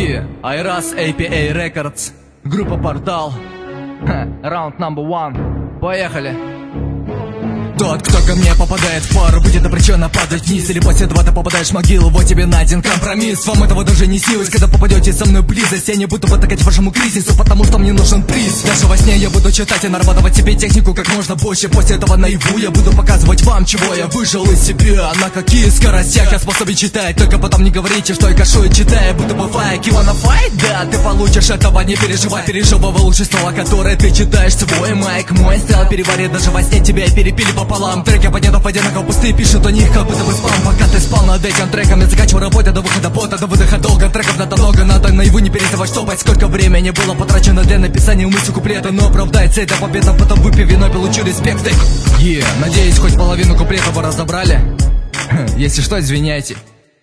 Айрас, APA Records, группа Портал, раунд номер 1. Поехали. Тот, кто ко мне попадает в пару, будет обреченно падать вниз. Или после этого ты попадаешь в могилу, вот тебе найден компромисс. Вам этого даже не снилось, когда попадете со мной в близость. Я не буду потакать вашему кризису, потому что мне нужен приз. Даже во сне я буду читать и нарабатывать себе технику как можно больше. После этого наяву я буду показывать вам, чего я выжил из себя. На какие скоростях я способен читать. Только потом не говорите, что я кашу и читаю, будто бы файк. You wanna fight? Да, ты получишь этого, не переживай. Переживай лучше слова, которые ты читаешь. Свой майк, мой стайл переварит. Даже во сне тебя перепили пополам. Треки оппонентов одинаково пустые, пишут о них, как будто бы спам. Пока ты спал над этим треком, я заканчиваю работу до выхода пота, до выдоха долго. Треков надо много, надо наяву не переставать штопать. Сколько времени было потрачено для написания мысли куплета. Но оправдается эта победа, потом выпив вино, получу респект. Надеюсь, хоть половину куплетов вы разобрали. Если что, извиняйте.